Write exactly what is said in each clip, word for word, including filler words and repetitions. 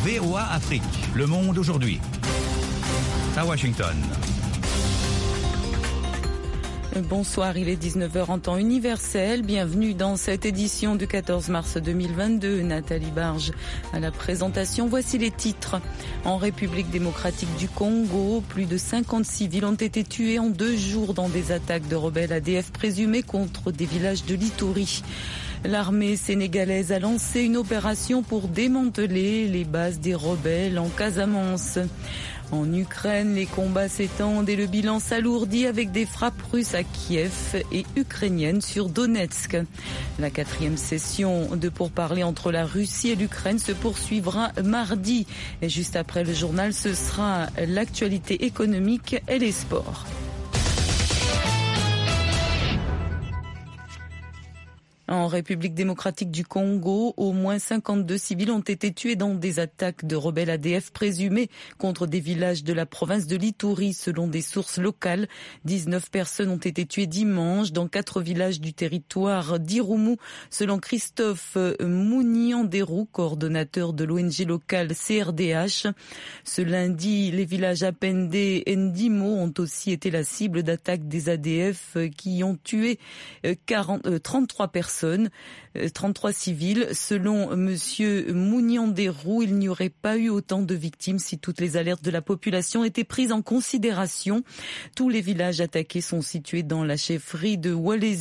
V O A Afrique, Le Monde aujourd'hui. À Washington. Bonsoir, il est dix-neuf heures en temps universel. Bienvenue dans cette édition du quatorze mars deux mille vingt-deux. Nathalie Barge à la présentation. Voici les titres. En République démocratique du Congo, plus de cinquante civils ont été tués en deux jours dans des attaques de rebelles A D F présumées contre des villages de l'Ituri. L'armée sénégalaise a lancé une opération pour démanteler les bases des rebelles en Casamance. En Ukraine, les combats s'étendent et le bilan s'alourdit avec des frappes russes à Kiev et ukrainiennes sur Donetsk. La quatrième session de pourparlers entre la Russie et l'Ukraine se poursuivra mardi. Et juste après le journal, ce sera l'actualité économique et les sports. En République démocratique du Congo, au moins cinquante-deux civils ont été tués dans des attaques de rebelles A D F présumées contre des villages de la province de l'Ituri, selon des sources locales. dix-neuf personnes ont été tuées dimanche dans quatre villages du territoire d'Irumu, selon Christophe Mounianderou, coordonnateur de l'O N G locale C R D H. Ce lundi, les villages Apende et Ndimo ont aussi été la cible d'attaques des A D F qui ont tué quarante, euh, trente-trois personnes. trente-trois civils. Selon monsieur Mounianderou, il n'y aurait pas eu autant de victimes si toutes les alertes de la population étaient prises en considération. Tous les villages attaqués sont situés dans la chefferie de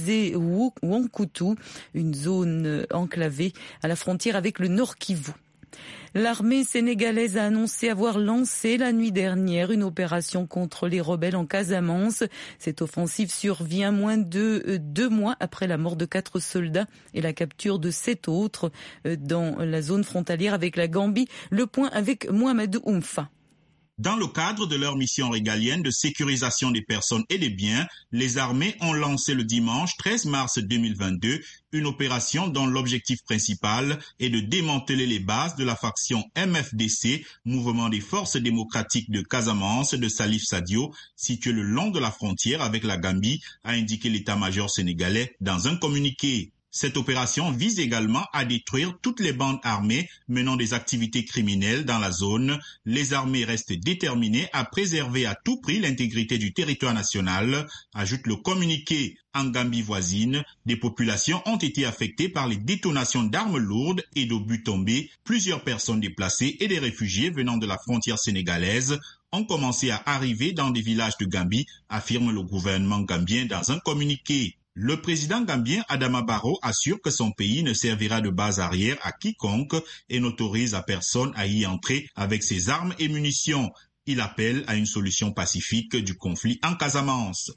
Walese-Wankutu, une zone enclavée à la frontière avec le Nord Kivu. L'armée sénégalaise a annoncé avoir lancé la nuit dernière une opération contre les rebelles en Casamance. Cette offensive survient moins de deux mois après la mort de quatre soldats et la capture de sept autres dans la zone frontalière avec la Gambie. Le point avec Mohamed Oumfa. Dans le cadre de leur mission régalienne de sécurisation des personnes et des biens, les armées ont lancé le dimanche treize mars deux mille vingt-deux une opération dont l'objectif principal est de démanteler les bases de la faction M F D C, Mouvement des Forces démocratiques de Casamance de Salif Sadio, situé le long de la frontière avec la Gambie, a indiqué l'état-major sénégalais dans un communiqué. Cette opération vise également à détruire toutes les bandes armées menant des activités criminelles dans la zone. Les armées restent déterminées à préserver à tout prix l'intégrité du territoire national, ajoute le communiqué. En Gambie voisine, des populations ont été affectées par les détonations d'armes lourdes et d'obus tombés. Plusieurs personnes déplacées et des réfugiés venant de la frontière sénégalaise ont commencé à arriver dans des villages de Gambie, affirme le gouvernement gambien dans un communiqué. Le président gambien Adama Barrow assure que son pays ne servira de base arrière à quiconque et n'autorise à personne à y entrer avec ses armes et munitions. Il appelle à une solution pacifique du conflit en Casamance.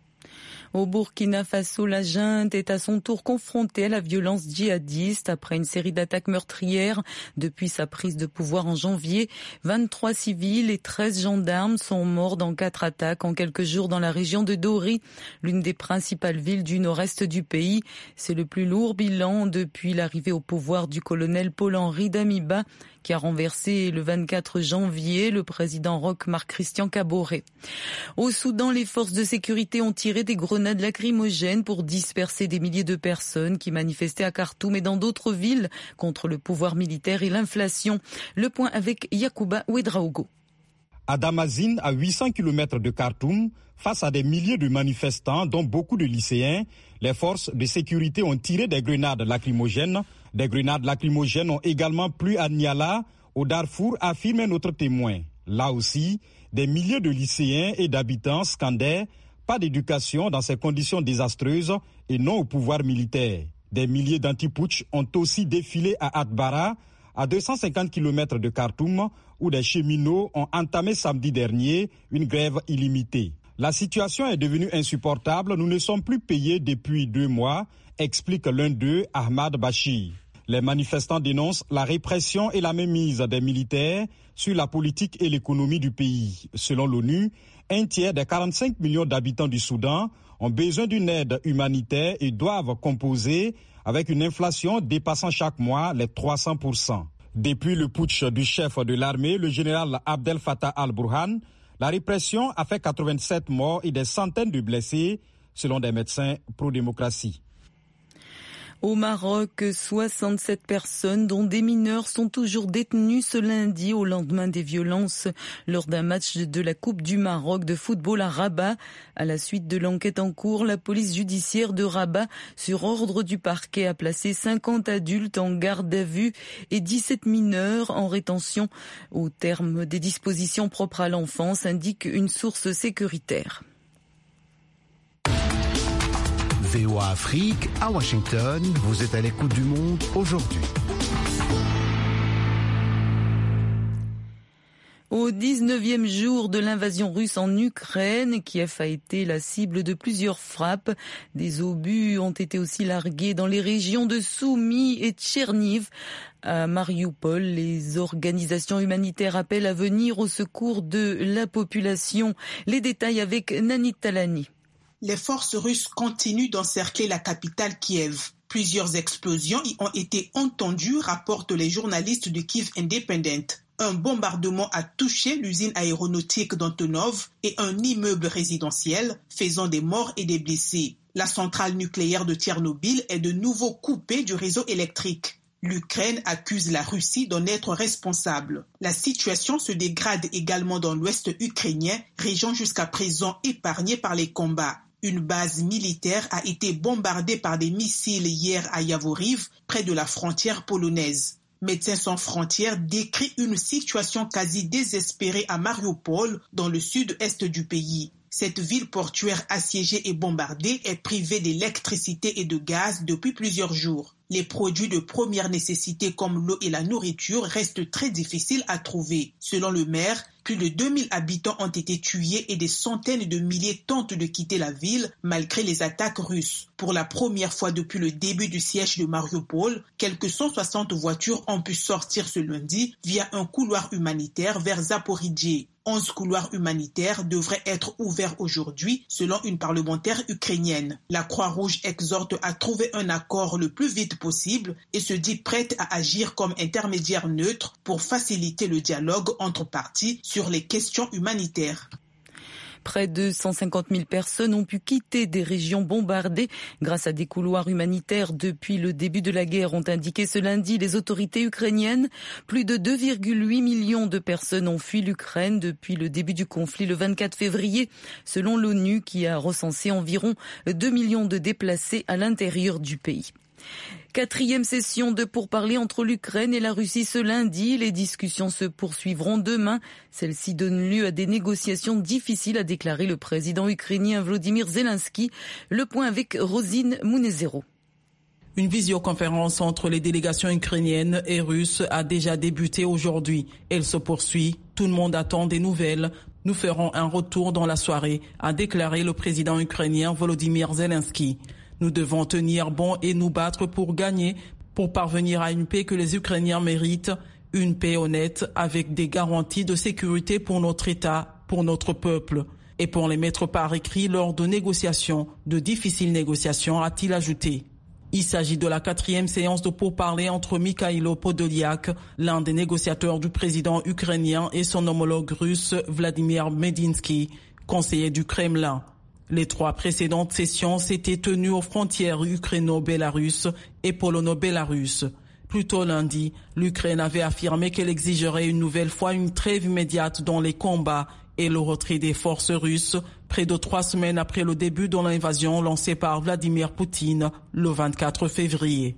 Au Burkina Faso, la junte est à son tour confrontée à la violence djihadiste après une série d'attaques meurtrières depuis sa prise de pouvoir en janvier. vingt-trois civils et treize gendarmes sont morts dans quatre attaques en quelques jours dans la région de Dori, l'une des principales villes du nord-est du pays. C'est le plus lourd bilan depuis l'arrivée au pouvoir du colonel Paul-Henri Damiba, qui a renversé le vingt-quatre janvier le président Roch Marc Christian Kaboré. Au Soudan, les forces de sécurité ont tiré des grenades lacrymogènes pour disperser des milliers de personnes qui manifestaient à Khartoum et dans d'autres villes contre le pouvoir militaire et l'inflation. Le point avec Yacouba Ouedraogo. À Damazine, à huit cents kilomètres de Khartoum, face à des milliers de manifestants, dont beaucoup de lycéens, les forces de sécurité ont tiré des grenades lacrymogènes. Des grenades lacrymogènes ont également plu à Niala, au Darfour, affirme notre témoin. Là aussi, des milliers de lycéens et d'habitants scandaient « Pas d'éducation dans ces conditions désastreuses et non au pouvoir militaire ». Des milliers d'anti-putsch ont aussi défilé à Atbara, à deux cent cinquante kilomètres de Khartoum, où des cheminots ont entamé samedi dernier une grève illimitée. La situation est devenue insupportable, nous ne sommes plus payés depuis deux mois, explique l'un d'eux, Ahmad Bachir. Les manifestants dénoncent la répression et la mainmise des militaires sur la politique et l'économie du pays. Selon l'ONU, un tiers des quarante-cinq millions d'habitants du Soudan ont besoin d'une aide humanitaire et doivent composer avec une inflation dépassant chaque mois les trois cents pour cent. Depuis le putsch du chef de l'armée, le général Abdel Fattah al-Burhan, la répression a fait quatre-vingt-sept morts et des centaines de blessés, selon des médecins pro-démocratie. Au Maroc, soixante-sept personnes, dont des mineurs, sont toujours détenues ce lundi au lendemain des violences lors d'un match de la Coupe du Maroc de football à Rabat. À la suite de l'enquête en cours, la police judiciaire de Rabat, sur ordre du parquet, a placé cinquante adultes en garde à vue et dix-sept mineurs en rétention au terme des dispositions propres à l'enfance, indique une source sécuritaire. V O A Afrique, à Washington, vous êtes à l'écoute du monde aujourd'hui. Au dix-neuvième jour de l'invasion russe en Ukraine, Kiev a été la cible de plusieurs frappes. Des obus ont été aussi largués dans les régions de Soumy et Tcherniv. À Mariupol, les organisations humanitaires appellent à venir au secours de la population. Les détails avec Nanit Talani. Les forces russes continuent d'encercler la capitale Kiev. Plusieurs explosions y ont été entendues, rapportent les journalistes de Kiev Independent. Un bombardement a touché l'usine aéronautique d'Antonov et un immeuble résidentiel, faisant des morts et des blessés. La centrale nucléaire de Tchernobyl est de nouveau coupée du réseau électrique. L'Ukraine accuse la Russie d'en être responsable. La situation se dégrade également dans l'ouest ukrainien, région jusqu'à présent épargnée par les combats. Une base militaire a été bombardée par des missiles hier à Yavoriv, près de la frontière polonaise. Médecins sans frontières décrit une situation quasi désespérée à Mariupol, dans le sud-est du pays. Cette ville portuaire assiégée et bombardée est privée d'électricité et de gaz depuis plusieurs jours. Les produits de première nécessité comme l'eau et la nourriture restent très difficiles à trouver. Selon le maire, plus de deux mille habitants ont été tués et des centaines de milliers tentent de quitter la ville malgré les attaques russes. Pour la première fois depuis le début du siège de Mariupol, quelques cent soixante voitures ont pu sortir ce lundi via un couloir humanitaire vers Zaporijie. onze couloirs humanitaires devraient être ouverts aujourd'hui, selon une parlementaire ukrainienne. La Croix-Rouge exhorte à trouver un accord le plus vite possible et se dit prête à agir comme intermédiaire neutre pour faciliter le dialogue entre parties sur les questions humanitaires. Près de cent cinquante mille personnes ont pu quitter des régions bombardées grâce à des couloirs humanitaires depuis le début de la guerre, ont indiqué ce lundi les autorités ukrainiennes. Plus de deux virgule huit millions de personnes ont fui l'Ukraine depuis le début du conflit le vingt-quatre février, selon l'ONU qui a recensé environ deux millions de déplacés à l'intérieur du pays. Quatrième session de pourparlers entre l'Ukraine et la Russie ce lundi. Les discussions se poursuivront demain. Celle-ci donne lieu à des négociations difficiles, a déclaré le président ukrainien Volodymyr Zelensky. Le point avec Rosine Mounezero. Une visioconférence entre les délégations ukrainiennes et russes a déjà débuté aujourd'hui. Elle se poursuit. Tout le monde attend des nouvelles. Nous ferons un retour dans la soirée, a déclaré le président ukrainien Volodymyr Zelensky. Nous devons tenir bon et nous battre pour gagner, pour parvenir à une paix que les Ukrainiens méritent, une paix honnête avec des garanties de sécurité pour notre État, pour notre peuple, et pour les mettre par écrit lors de négociations, de difficiles négociations, a-t-il ajouté. Il s'agit de la quatrième séance de pourparlers entre Mikhailo Podolyak, l'un des négociateurs du président ukrainien, et son homologue russe Vladimir Medinsky, conseiller du Kremlin. Les trois précédentes sessions s'étaient tenues aux frontières ukraino-bélarusses et polono-bélarusses. Plus tôt lundi, l'Ukraine avait affirmé qu'elle exigerait une nouvelle fois une trêve immédiate dans les combats et le retrait des forces russes, près de trois semaines après le début de l'invasion lancée par Vladimir Poutine le vingt-quatre février.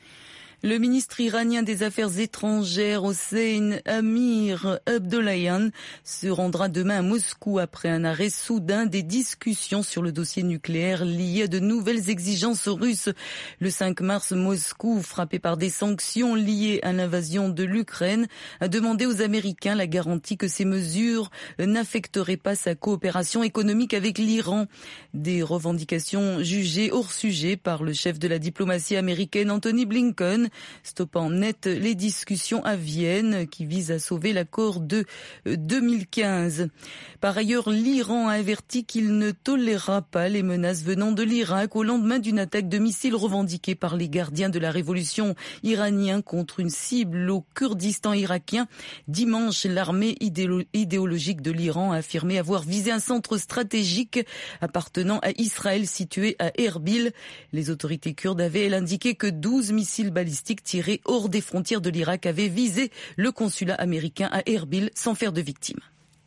Le ministre iranien des Affaires étrangères, Hossein Amir Abdollahian, se rendra demain à Moscou après un arrêt soudain des discussions sur le dossier nucléaire lié à de nouvelles exigences russes. Le cinq mars, Moscou, frappé par des sanctions liées à l'invasion de l'Ukraine, a demandé aux Américains la garantie que ces mesures n'affecteraient pas sa coopération économique avec l'Iran. Des revendications jugées hors sujet par le chef de la diplomatie américaine, Anthony Blinken, stoppant net les discussions à Vienne qui visent à sauver l'accord de deux mille quinze. Par ailleurs, l'Iran a averti qu'il ne tolérera pas les menaces venant de l'Irak au lendemain d'une attaque de missiles revendiquée par les gardiens de la révolution iranienne contre une cible au Kurdistan irakien. Dimanche, l'armée idéolo- idéologique de l'Iran a affirmé avoir visé un centre stratégique appartenant à Israël situé à Erbil. Les autorités kurdes avaient indiqué que douze missiles balistiques tirés hors des frontières de l'Irak avaient visé le consulat américain à Erbil sans faire de victimes.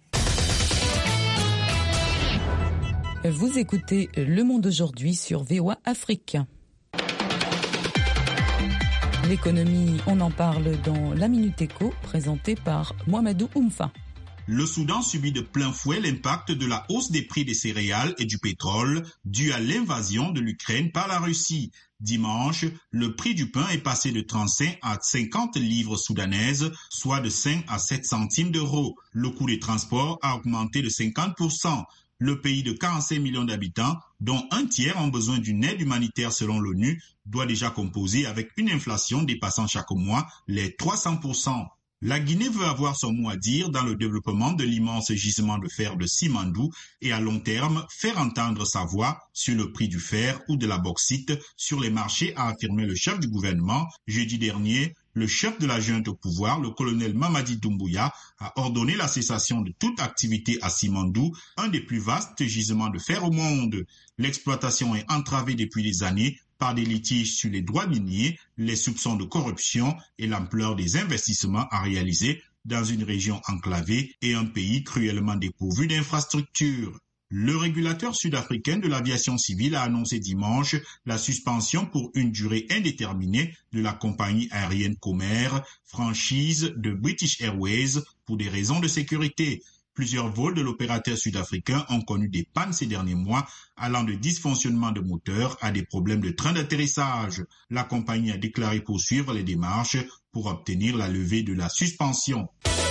Vous écoutez Le Monde aujourd'hui sur V O A Afrique. L'économie, on en parle dans la Minute Éco, présentée par Mohamedou Oumfa. Le Soudan subit de plein fouet l'impact de la hausse des prix des céréales et du pétrole due à l'invasion de l'Ukraine par la Russie. Dimanche, le prix du pain est passé de trente-cinq à cinquante livres soudanaises, soit de cinq à sept centimes d'euros. Le coût des transports a augmenté de cinquante pour cent. Le pays de quarante-cinq millions d'habitants, dont un tiers ont besoin d'une aide humanitaire selon l'ONU, doit déjà composer avec une inflation dépassant chaque mois les trois cents pour cent. La Guinée veut avoir son mot à dire dans le développement de l'immense gisement de fer de Simandou et à long terme faire entendre sa voix sur le prix du fer ou de la bauxite sur les marchés, a affirmé le chef du gouvernement jeudi dernier. Le chef de la junte au pouvoir, le colonel Mamadi Doumbouya, a ordonné la cessation de toute activité à Simandou, un des plus vastes gisements de fer au monde. L'exploitation est entravée depuis des années par des litiges sur les droits miniers, les soupçons de corruption et l'ampleur des investissements à réaliser dans une région enclavée et un pays cruellement dépourvu d'infrastructures. Le régulateur sud-africain de l'aviation civile a annoncé dimanche la suspension pour une durée indéterminée de la compagnie aérienne Comair, franchise de British Airways, pour des raisons de sécurité. Plusieurs vols de l'opérateur sud-africain ont connu des pannes ces derniers mois, allant de dysfonctionnement de moteurs à des problèmes de train d'atterrissage. La compagnie a déclaré poursuivre les démarches pour obtenir la levée de la suspension.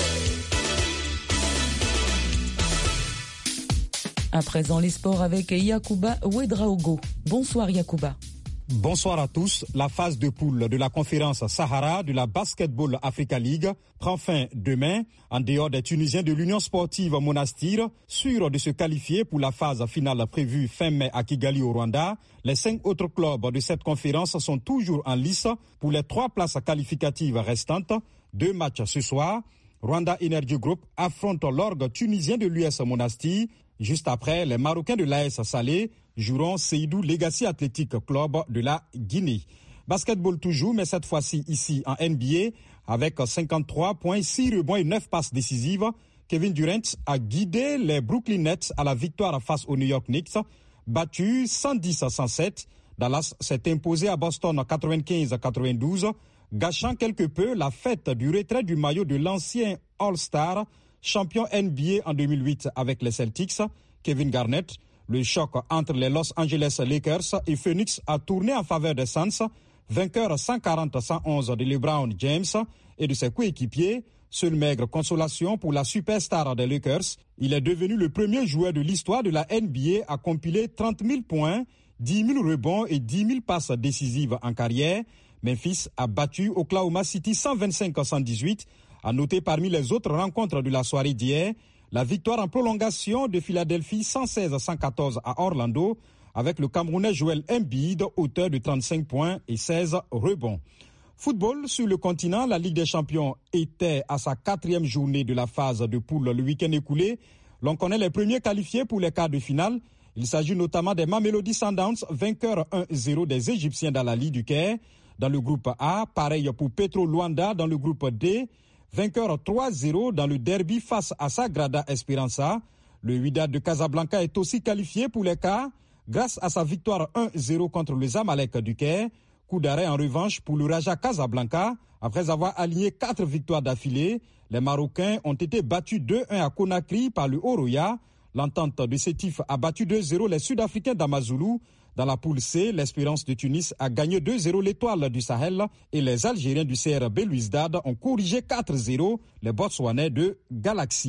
À présent, les sports avec Yacouba Ouedraogo. Bonsoir Yacouba. Bonsoir à tous. La phase de poule de la conférence Sahara de la Basketball Africa League prend fin demain. En dehors des Tunisiens de l'Union sportive Monastir, sûrs de se qualifier pour la phase finale prévue fin mai à Kigali au Rwanda, les cinq autres clubs de cette conférence sont toujours en lice pour les trois places qualificatives restantes. Deux matchs ce soir. Rwanda Energy Group affronte l'orgue tunisien de l'U S Monastir. Juste après, les Marocains de l'A S Salé joueront Seydou Legacy Athletic Club de la Guinée. Basketball toujours, mais cette fois-ci ici en N B A, avec cinquante-trois points, six rebonds et neuf passes décisives. Kevin Durant a guidé les Brooklyn Nets à la victoire face aux New York Knicks, battu cent dix à cent sept. Dallas s'est imposé à Boston quatre-vingt-quinze à quatre-vingt-douze, gâchant quelque peu la fête du retrait du maillot de l'ancien All-Star, champion N B A en deux mille huit avec les Celtics, Kevin Garnett. Le choc entre les Los Angeles Lakers et Phoenix a tourné en faveur des Suns, vainqueur cent quarante à cent onze de LeBron James et de ses coéquipiers. Seule maigre consolation pour la superstar des Lakers. Il est devenu le premier joueur de l'histoire de la N B A à compiler trente mille points, dix mille rebonds et dix mille passes décisives en carrière. Memphis a battu Oklahoma City cent vingt-cinq à cent dix-huit. À noter parmi les autres rencontres de la soirée d'hier, la victoire en prolongation de Philadelphie cent seize à cent quatorze à Orlando, avec le Camerounais Joel Embiid, auteur de trente-cinq points et seize rebonds. Football sur le continent, la Ligue des Champions était à sa quatrième journée de la phase de poule le week-end écoulé. L'on connaît les premiers qualifiés pour les quarts de finale. Il s'agit notamment des Mamelodi Sundowns, vainqueurs un zéro des Égyptiens dans la Ligue du Caire. Dans le groupe A, pareil pour Petro Luanda dans le groupe D. Vainqueur trois zéro dans le derby face à Sagrada Esperança. Le Wydad de Casablanca est aussi qualifié pour les quarts grâce à sa victoire un zéro contre le Zamalek du Caire. Coup d'arrêt en revanche pour le Raja Casablanca. Après avoir aligné quatre victoires d'affilée, les Marocains ont été battus deux un à Conakry par le Oroya. L'entente de Sétif a battu deux zéro les Sud-Africains d'Amazulu. Dans la poule C, l'Espérance de Tunis a gagné deux zéro l'Étoile du Sahel et les Algériens du C R B Louizdad ont corrigé quatre zéro les Botswanais de Galaxy.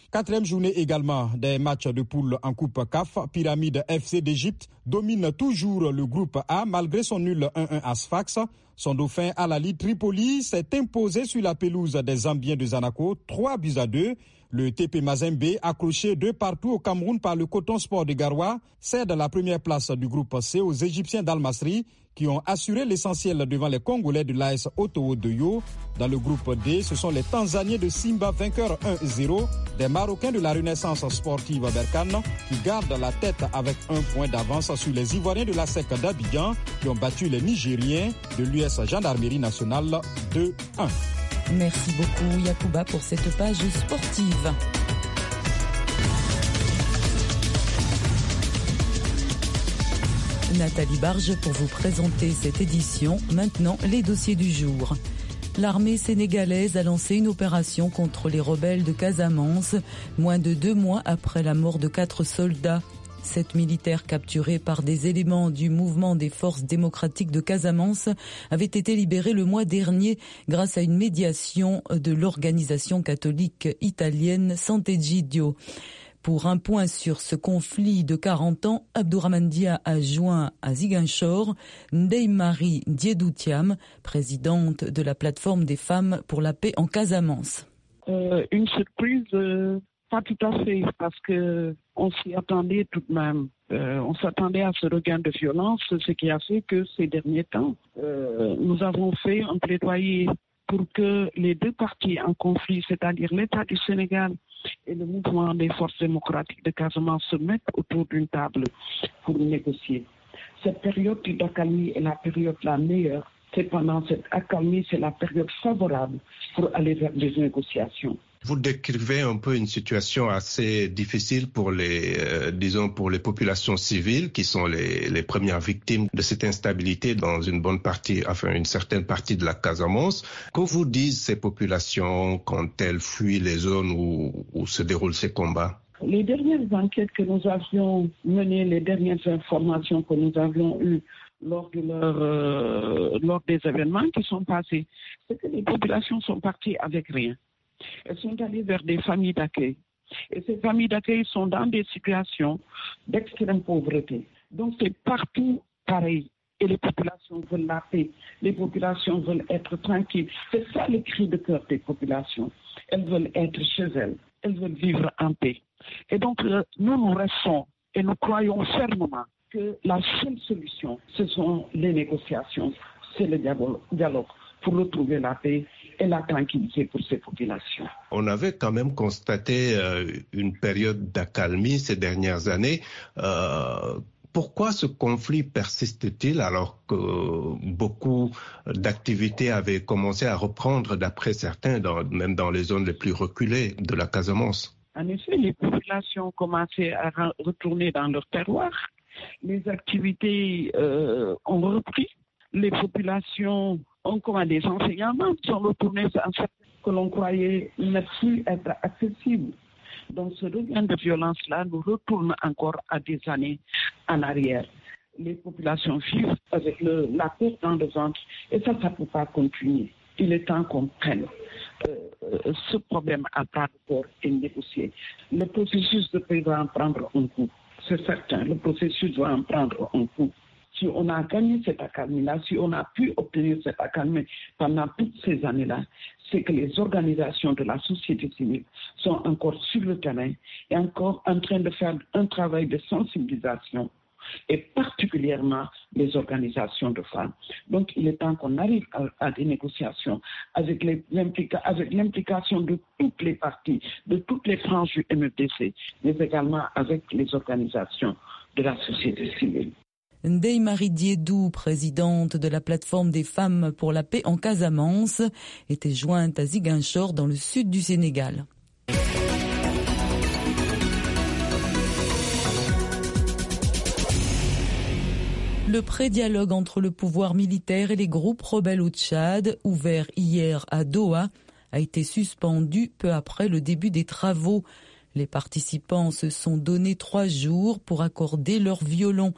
Quatrième journée également des matchs de poule en Coupe C A F. Pyramide F C d'Égypte domine toujours le groupe A malgré son nul un un à Sfax. Son dauphin Al Ahly Tripoli s'est imposé sur la pelouse des Zambiens de Zanaco, trois buts à deux. Le T P Mazembe, accroché deux partout au Cameroun par le Coton Sport de Garoua, cède la première place du groupe C aux Égyptiens d'Al Masry, qui ont assuré l'essentiel devant les Congolais de l'A S Otowo de Yo. Dans le groupe D, ce sont les Tanzaniens de Simba, vainqueurs un zéro, des Marocains de la Renaissance sportive Berkane, qui gardent la tête avec un point d'avance sur les Ivoiriens de la S E C d'Abidjan, qui ont battu les Nigériens de l'U S Gendarmerie nationale deux un. Merci beaucoup Yacouba pour cette page sportive. Nathalie Barge pour vous présenter cette édition. Maintenant, les dossiers du jour. L'armée sénégalaise a lancé une opération contre les rebelles de Casamance, moins de deux mois après la mort de quatre soldats. Sept militaires capturés par des éléments du mouvement des forces démocratiques de Casamance avaient été libérés le mois dernier grâce à une médiation de l'organisation catholique italienne Sant'Egidio. Pour un point sur ce conflit de quarante ans, Abdourahmane Dia a joint à Ziguinchor Ndeye-Marie Diédou-Thiam, présidente de la plateforme des femmes pour la paix en Casamance. Euh, une surprise, euh, pas tout à fait, parce que on s'y attendait tout de même. Euh, on s'attendait à ce regain de violence, ce qui a fait que ces derniers temps, euh, nous avons fait un plaidoyer pour que les deux parties en conflit, c'est-à-dire l'État du Sénégal et le mouvement des forces démocratiques de Casamance, se mettent autour d'une table pour négocier. Cette période d'accalmie est la période la meilleure. C'est pendant cette accalmie, c'est la période favorable pour aller vers des négociations. Vous décrivez un peu une situation assez difficile pour les, euh, disons, pour les populations civiles qui sont les, les premières victimes de cette instabilité dans une bonne partie, enfin une certaine partie de la Casamance. Que vous disent ces populations quand elles fuient les zones où, où se déroulent ces combats? Les dernières enquêtes que nous avions menées, les dernières informations que nous avions eues lors de leur, euh, lors des événements qui sont passés, c'est que les populations sont parties avec rien. Elles sont allées vers des familles d'accueil. Et ces familles d'accueil sont dans des situations d'extrême pauvreté. Donc c'est partout pareil. Et les populations veulent la paix. Les populations veulent être tranquilles. C'est ça le cri de cœur des populations. Elles veulent être chez elles. Elles veulent vivre en paix. Et donc nous, nous restons et nous croyons fermement que la seule solution, ce sont les négociations, c'est le dialogue pour retrouver la paix et la tranquillité pour ces populations. On avait quand même constaté euh, une période d'accalmie ces dernières années. Euh, pourquoi ce conflit persiste-t-il alors que beaucoup d'activités avaient commencé à reprendre, d'après certains, dans, même dans les zones les plus reculées de la Casamance? En effet, les populations ont commencé à retourner dans leur terroir. Les activités euh, ont repris. Les populations ont commandé des enseignements, sont retournés en fait que l'on croyait ne plus être accessibles. Donc ce regain de violence-là nous retourne encore à des années en arrière. Les populations vivent avec le, la peur dans le ventre et ça, ça ne peut pas continuer. Il est temps qu'on prenne euh, ce problème à bras le corps et négocier. Le processus de paix va en prendre un coup. C'est certain, le processus va en prendre un coup. Si on a gagné cette accalmie-là, si on a pu obtenir cette accalmie pendant toutes ces années-là, c'est que les organisations de la société civile sont encore sur le terrain et encore en train de faire un travail de sensibilisation, et particulièrement les organisations de femmes. Donc il est temps qu'on arrive à, à des négociations avec, les, l'implica, avec l'implication de toutes les parties, de toutes les franges du M F D C, mais également avec les organisations de la société civile. Ndeye-Marie Diédou, présidente de la plateforme des femmes pour la paix en Casamance, était jointe à Ziguinchor dans le sud du Sénégal. Le pré-dialogue entre le pouvoir militaire et les groupes rebelles au Tchad, ouvert hier à Doha, a été suspendu peu après le début des travaux. Les participants se sont donné trois jours pour accorder leur violon.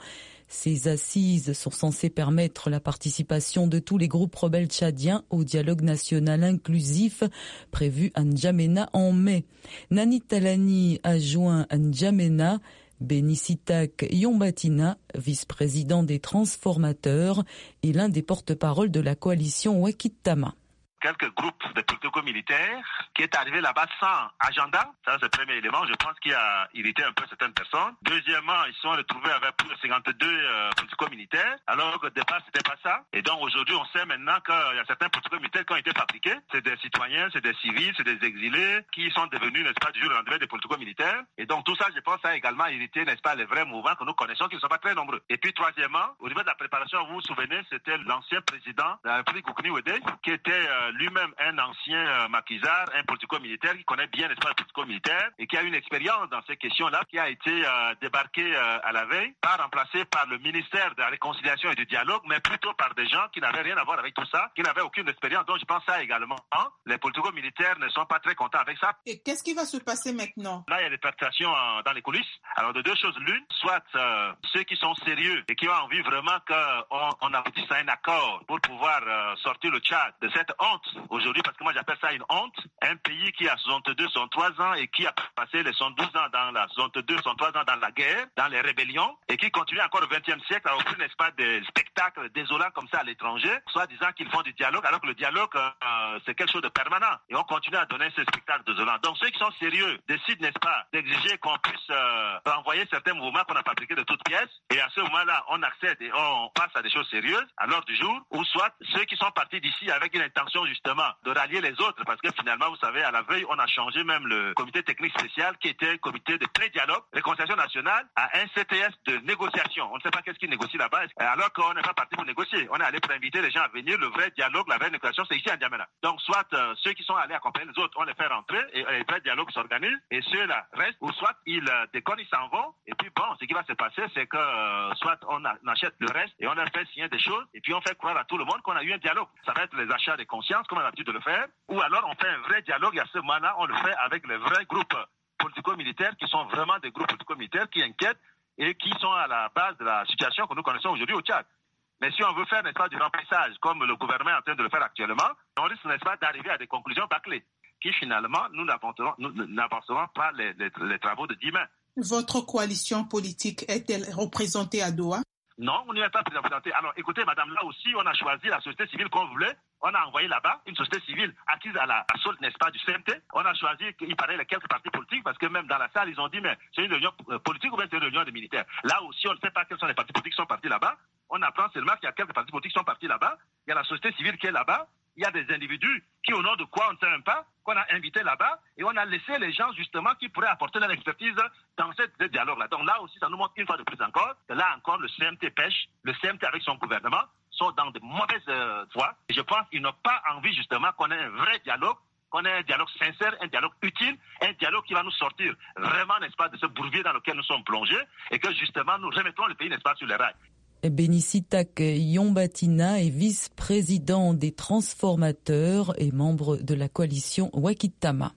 Ces assises sont censées permettre la participation de tous les groupes rebelles tchadiens au dialogue national inclusif prévu à N'Djamena en mai. Nani Talani a joint à N'Djamena Bénicitak Yombatina, vice-président des transformateurs et l'un des porte-parole de la coalition Wakitama. Quelques groupes de politico-militaires qui est arrivé là-bas sans agenda. Ça, c'est le premier élément. Je pense qu'il a irrité un peu certaines personnes. Deuxièmement, ils sont retrouvés avec plus de cinquante-deux euh, politico-militaires, alors qu'au départ, c'était pas ça. Et donc, aujourd'hui, on sait maintenant qu'il y a certains politico-militaires qui ont été fabriqués. C'est des citoyens, c'est des civils, c'est des exilés qui sont devenus, n'est-ce pas, du jour au lendemain des politico-militaires. Et donc, tout ça, je pense, a également irrité, n'est-ce pas, les vrais mouvements que nous connaissons, qui ne sont pas très nombreux. Et puis, troisièmement, au niveau de la préparation, vous vous souvenez, c'était l'ancien président de la République Koukni Wede, qui était euh, lui-même un ancien euh, maquisard, un politico-militaire qui connaît bien l'espace politico-militaire et qui a une expérience dans ces questions-là, qui a été euh, débarqué euh, à la veille, pas remplacé par le ministère de la Réconciliation et du Dialogue, mais plutôt par des gens qui n'avaient rien à voir avec tout ça, qui n'avaient aucune expérience. Donc je pense ça également. Hein? Les politico-militaires ne sont pas très contents avec ça. Et qu'est-ce qui va se passer maintenant? Là, il y a des tractations euh, dans les coulisses. Alors de deux choses l'une, soit euh, ceux qui sont sérieux et qui ont envie vraiment qu'on on aboutisse à un accord pour pouvoir euh, sortir le Tchad de cette honte aujourd'hui, parce que moi j'appelle ça une honte, un pays qui a soixante-deux, soixante-trois ans et qui a passé les soixante-douze ans dans la soixante-deux, soixante-trois ans dans la guerre, dans les rébellions, et qui continue encore au vingtième siècle à offrir, n'est-ce pas, des spectacles désolants comme ça à l'étranger, soit disant qu'ils font du dialogue, alors que le dialogue euh, c'est quelque chose de permanent, et on continue à donner ces spectacles désolants. Donc ceux qui sont sérieux décident, n'est-ce pas, d'exiger qu'on puisse euh, renvoyer certains mouvements qu'on a fabriqués de toutes pièces, et à ce moment-là on accède et on passe à des choses sérieuses à l'ordre du jour, ou soit ceux qui sont partis d'ici avec une intention justement de rallier les autres, parce que finalement, vous savez, à la veille, on a changé même le comité technique spécial qui était un comité de pré-dialogue, réconciliation nationale, à un C T S de négociation. On ne sait pas qu'est-ce qu'ils négocient là-bas, alors qu'on n'est pas parti pour négocier. On est allé pour inviter les gens à venir. Le vrai dialogue, la vraie négociation, c'est ici à N'Djamena. Donc, soit euh, ceux qui sont allés accompagner les autres, on les fait rentrer et les vrais dialogues s'organisent, et ceux-là restent, ou soit ils euh, déconnent, ils s'en vont, et puis bon, ce qui va se passer, c'est que euh, soit on, a, on achète le reste et on leur fait signer des choses, et puis on fait croire à tout le monde qu'on a eu un dialogue. Ça va être les achats de conscience, comme on a l'habitude de le faire, ou alors on fait un vrai dialogue, et à ce moment-là, on le fait avec les vrais groupes politico-militaires qui sont vraiment des groupes politico-militaires qui inquiètent et qui sont à la base de la situation que nous connaissons aujourd'hui au Tchad. Mais si on veut faire, n'est-ce pas, du remplissage, comme le gouvernement est en train de le faire actuellement, on risque, n'est-ce pas, d'arriver à des conclusions bâclées, qui finalement, nous n'avancerons, nous n'avancerons pas les, les, les travaux de demain. Votre coalition politique est-elle représentée à Doha? Non, on n'y est pas représenté. Alors écoutez, madame, là aussi, on a choisi la société civile qu'on voulait. On a envoyé là-bas une société civile acquise à la solde, n'est-ce pas, du C M T. On a choisi qu'il paraît les quelques partis politiques, parce que même dans la salle, ils ont dit, mais c'est une réunion politique ou bien c'est une réunion des militaires. Là aussi, on ne sait pas quels sont les partis politiques qui sont partis là-bas. On apprend seulement qu'il y a quelques partis politiques qui sont partis là-bas. Il y a la société civile qui est là-bas. Il y a des individus qui, au nom de quoi on ne sait même pas, qu'on a invités là-bas, et on a laissé les gens, justement, qui pourraient apporter leur expertise dans ce dialogue-là. Donc là aussi, ça nous montre une fois de plus encore que là encore, le C M T pêche, le C M T avec son gouvernement sont dans de mauvaises euh, voies. Et je pense qu'ils n'ont pas envie, justement, qu'on ait un vrai dialogue, qu'on ait un dialogue sincère, un dialogue utile, un dialogue qui va nous sortir vraiment, n'est-ce pas, de ce bourbier dans lequel nous sommes plongés, et que, justement, nous remettons le pays, n'est-ce pas, sur les rails. Bénicitak Yombatina est vice-président des transformateurs et membre de la coalition Wakitama.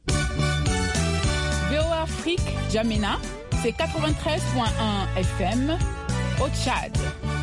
V O A Afrique, N'Djamena, c'est quatre-vingt-treize point un F M au Tchad.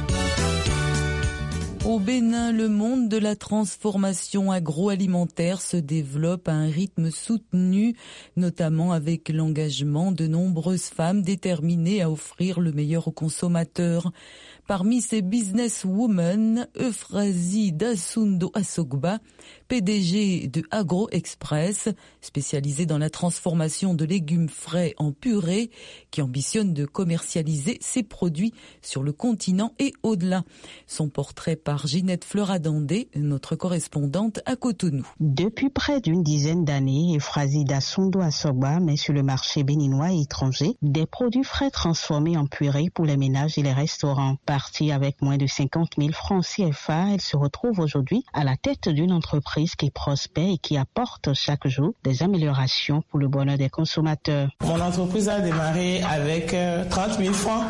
Au Bénin, le monde de la transformation agroalimentaire se développe à un rythme soutenu, notamment avec l'engagement de nombreuses femmes déterminées à offrir le meilleur aux consommateurs. Parmi ces businesswomen, Euphrasie Dasundo Asogba, P D G de Agro Express, spécialisée dans la transformation de légumes frais en purée, qui ambitionne de commercialiser ses produits sur le continent et au-delà. Son portrait par Ginette Fleuradandé, notre correspondante à Cotonou. Depuis près d'une dizaine d'années, Euphrasie Dasundo Asogba met sur le marché béninois et étranger des produits frais transformés en purée pour les ménages et les restaurants. Partie avec moins de cinquante mille francs C F A, elle se retrouve aujourd'hui à la tête d'une entreprise qui prospère et qui apporte chaque jour des améliorations pour le bonheur des consommateurs. Mon entreprise a démarré avec trente mille francs. On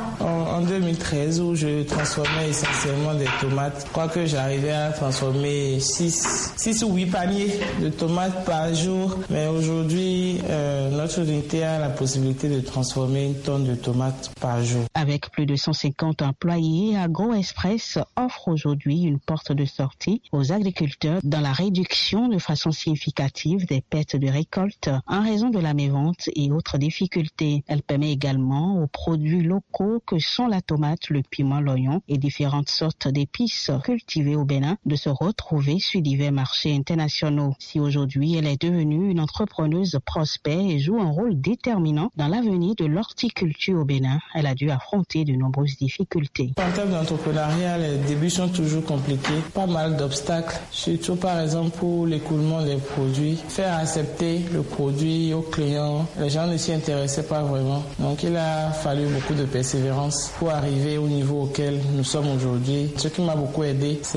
en deux mille treize où je transformais essentiellement des tomates. Je crois que j'arrivais à transformer six ou huit paniers de tomates par jour. Mais aujourd'hui, euh, notre unité a la possibilité de transformer une tonne de tomates par jour. Avec plus de cent cinquante employés, AgroExpress offre aujourd'hui une porte de sortie aux agriculteurs dans la réduction de façon significative des pertes de récolte en raison de la mévente et autres difficultés. Elle permet également aux produits locaux que sont la tomate, le piment, l'oignon et différentes sortes d'épices cultivées au Bénin de se retrouver sur divers marchés internationaux. Si aujourd'hui elle est devenue une entrepreneuse prospère et joue un rôle déterminant dans l'avenir de l'horticulture au Bénin, elle a dû affronter de nombreuses difficultés. En termes d'entrepreneuriat, les débuts sont toujours compliqués. Pas mal d'obstacles, surtout par exemple pour l'écoulement des produits. Faire accepter le produit aux clients, les gens ne s'y intéressaient pas vraiment. Donc il a fallu beaucoup de persévérance pour arriver au niveau auquel nous sommes aujourd'hui. Ce qui m'a beaucoup aidé, c'est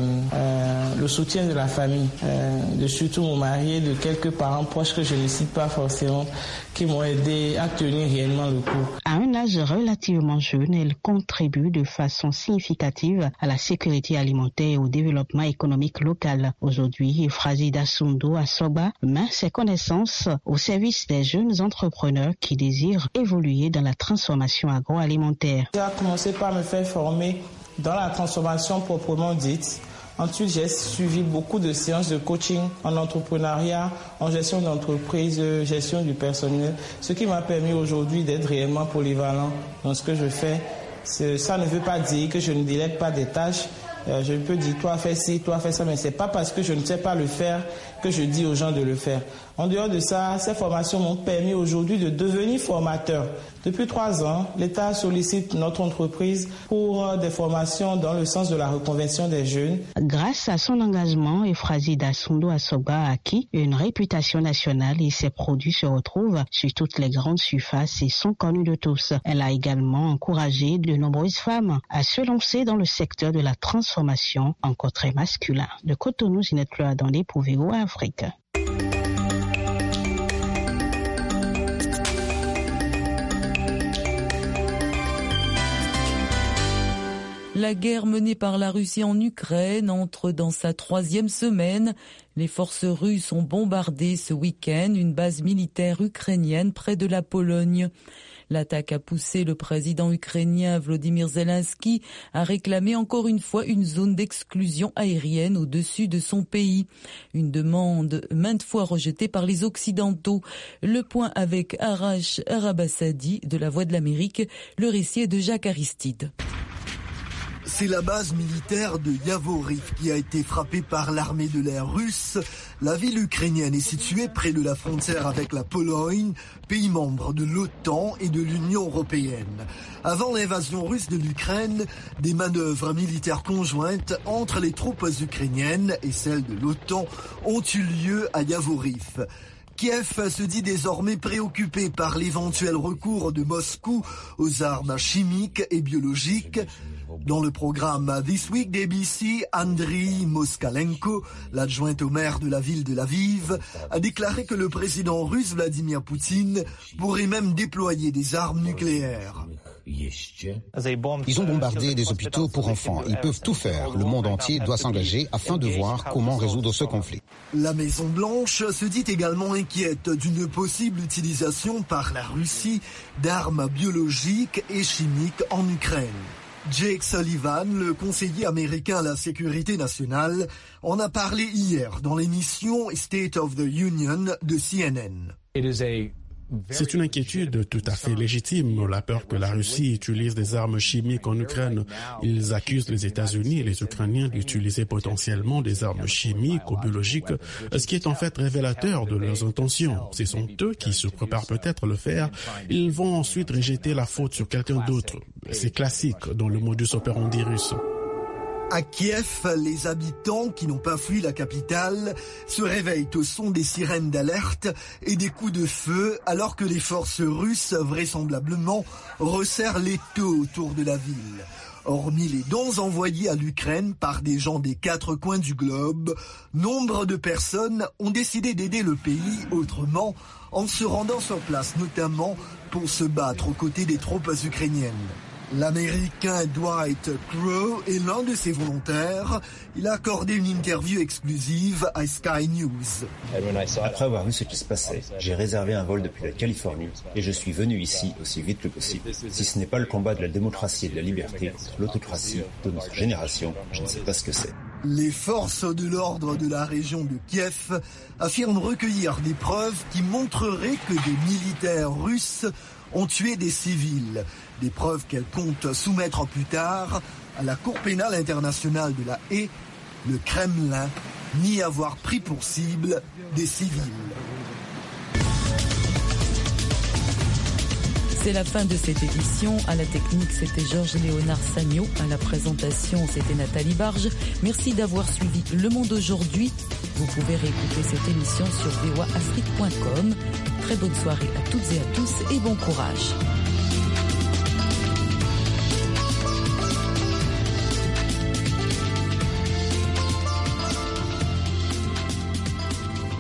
euh, le soutien de la famille, euh, de surtout mon mari et de quelques parents proches que je ne cite pas forcément, qui m'ont aidé à tenir réellement le coup. À un âge relativement jeune, elle contribue de façon significative à la sécurité alimentaire et au développement économique local. Aujourd'hui, Frasida Sundo Asoba met ses connaissances au service des jeunes entrepreneurs qui désirent évoluer dans la transformation agroalimentaire. J'ai commencé par me faire former dans la transformation proprement dite. Ensuite, j'ai suivi beaucoup de séances de coaching en entrepreneuriat, en gestion d'entreprise, gestion du personnel, ce qui m'a permis aujourd'hui d'être réellement polyvalent dans ce que je fais. Ça ne veut pas dire que je ne délègue pas des tâches. Euh, je peux dire toi fais ci, toi fais ça, mais c'est pas parce que je ne sais pas le faire que je dis aux gens de le faire. En dehors de ça, ces formations m'ont permis aujourd'hui de devenir formateur. Depuis trois ans, l'État sollicite notre entreprise pour des formations dans le sens de la reconversion des jeunes. Grâce à son engagement, Frasida Sundo Asoba a acquis une réputation nationale et ses produits se retrouvent sur toutes les grandes surfaces et sont connus de tous. Elle a également encouragé de nombreuses femmes à se lancer dans le secteur de la transformation, encore très masculin. De Cotonou, Zinette Cloa dans les P V O Afrique. La guerre menée par la Russie en Ukraine entre dans sa troisième semaine. Les forces russes ont bombardé ce week-end une base militaire ukrainienne près de la Pologne. L'attaque a poussé le président ukrainien Volodymyr Zelensky à réclamer encore une fois une zone d'exclusion aérienne au-dessus de son pays. Une demande maintes fois rejetée par les Occidentaux. Le point avec Arash Arabassadi de la Voix de l'Amérique. Le récit est de Jacques Aristide. C'est la base militaire de Yavoriv qui a été frappée par l'armée de l'air russe. La ville ukrainienne est située près de la frontière avec la Pologne, pays membre de l'OTAN et de l'Union européenne. Avant l'invasion russe de l'Ukraine, des manœuvres militaires conjointes entre les troupes ukrainiennes et celles de l'OTAN ont eu lieu à Yavoriv. Kiev se dit désormais préoccupé par l'éventuel recours de Moscou aux armes chimiques et biologiques. Dans le programme This Week d'A B C, Andriy Moskalenko, l'adjointe au maire de la ville de Lviv, a déclaré que le président russe Vladimir Poutine pourrait même déployer des armes nucléaires. Ils ont bombardé des hôpitaux pour enfants. Ils peuvent tout faire. Le monde entier doit s'engager afin de voir comment résoudre ce conflit. La Maison-Blanche se dit également inquiète d'une possible utilisation par la Russie d'armes biologiques et chimiques en Ukraine. Jake Sullivan, le conseiller américain à la sécurité nationale, en a parlé hier dans l'émission State of the Union de C N N. C'est une inquiétude tout à fait légitime, la peur que la Russie utilise des armes chimiques en Ukraine. Ils accusent les États-Unis et les Ukrainiens d'utiliser potentiellement des armes chimiques ou biologiques, ce qui est en fait révélateur de leurs intentions. Ce sont eux qui se préparent peut-être à le faire. Ils vont ensuite rejeter la faute sur quelqu'un d'autre. C'est classique dans le modus operandi russe. À Kiev, les habitants qui n'ont pas fui la capitale se réveillent au son des sirènes d'alerte et des coups de feu alors que les forces russes, vraisemblablement, resserrent l'étau autour de la ville. Hormis les dons envoyés à l'Ukraine par des gens des quatre coins du globe, nombre de personnes ont décidé d'aider le pays autrement en se rendant sur place, notamment pour se battre aux côtés des troupes ukrainiennes. L'Américain Dwight Crowe est l'un de ses volontaires. Il a accordé une interview exclusive à Sky News. Après avoir vu ce qui se passait, j'ai réservé un vol depuis la Californie et je suis venu ici aussi vite que possible. Si ce n'est pas le combat de la démocratie et de la liberté contre l'autocratie de notre génération, je ne sais pas ce que c'est. Les forces de l'ordre de la région de Kiev affirment recueillir des preuves qui montreraient que des militaires russes ont tué des civils. Des preuves qu'elle compte soumettre plus tard à la Cour pénale internationale de la Haye. Le Kremlin nie avoir pris pour cible des civils. C'est la fin de cette édition. À la technique, c'était Georges-Léonard Sagno. À la présentation, c'était Nathalie Barge. Merci d'avoir suivi Le Monde aujourd'hui. Vous pouvez réécouter cette émission sur v o a afrique point com. Très bonne soirée à toutes et à tous et bon courage.